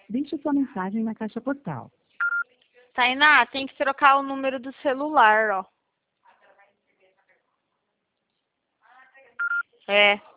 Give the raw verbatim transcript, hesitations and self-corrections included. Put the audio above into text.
Deixe sua mensagem na caixa postal. Tainá, tem que trocar o número do celular, ó. É.